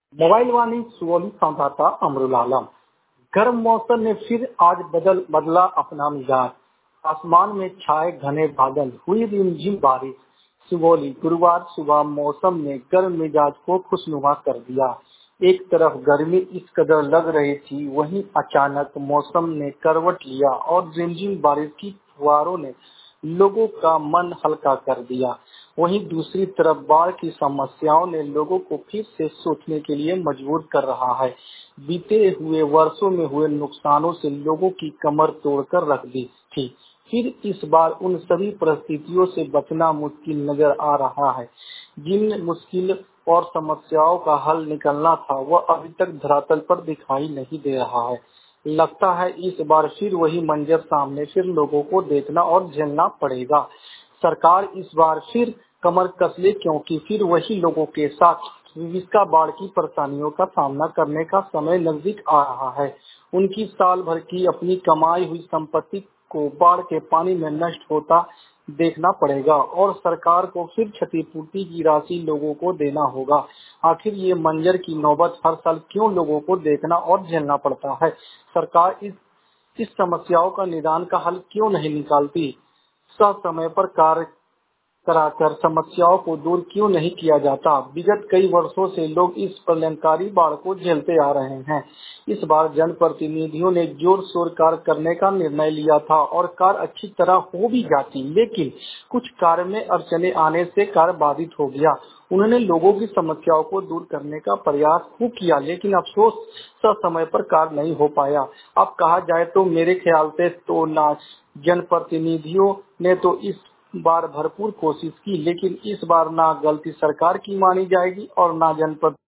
Mobile वाणी सुगौली संवाददाता अमरुल आलम। गर्म मौसम ने फिर आज बदला अपना मिजाज। आसमान में छाए घने बादल, हुई रिमझिम बारिश। सुगौली गुरुवार सुबह मौसम ने गर्म मिजाज को खुशनुमा कर दिया। एक तरफ गर्मी इस कदर लग रही थी, वहीं अचानक मौसम ने करवट लिया और रिमझिम बारिश की फुहारों ने लोगों का मन हल्का कर दिया। वहीं दूसरी तरफ बाढ़ की समस्याओं ने लोगों को फिर से सोचने के लिए मजबूर कर रहा है। बीते हुए वर्षों में हुए नुकसानों से लोगों की कमर तोड़कर रख दी थी। फिर इस बार उन सभी परिस्थितियों से बचना मुश्किल नजर आ रहा है। जिन मुश्किल और समस्याओं का हल निकलना था, वह अभी तक धरातल पर दिखाई नहीं दे रहा है। लगता है इस बार फिर वही मंजर सामने फिर लोगों को देखना और झेलना पड़ेगा। सरकार इस बार फिर कमर कस ले, क्योंकि फिर वही लोगों के साथ विविधता बाढ़ की परेशानियों का सामना करने का समय नजदीक आ रहा है। उनकी साल भर की अपनी कमाई हुई संपत्ति को बाढ़ के पानी में नष्ट होता देखना पड़ेगा और सरकार को फिर क्षतिपूर्ति की राशि लोगों को देना होगा। आखिर ये मंजर की नौबत हर साल क्यों लोगों को देखना और झेलना पड़ता है? सरकार इस समस्याओं का निदान का हल क्यों नहीं निकालती? समय पर कार्य कराकर समस्याओं को दूर क्यों नहीं किया जाता? विगत कई वर्षों से लोग इस प्रलयंकारी बाढ़ को झेलते आ रहे हैं। इस बार जनप्रतिनिधियों ने जोर शोर कार्य करने का निर्णय लिया था और कार्य अच्छी तरह हो भी जाती, लेकिन कुछ कार्य में अड़चने आने से कार्य बाधित हो गया। उन्होंने लोगों की समस्याओं को दूर करने का प्रयास खूब किया, लेकिन अफसोस समय पर कार्य नहीं हो पाया। अब कहा जाए तो मेरे ख्याल से तो ना जनप्रतिनिधियों ने तो इस बार भरपूर कोशिश की, लेकिन इस बार ना गलती सरकार की मानी जाएगी और ना जनप्रतिनिधि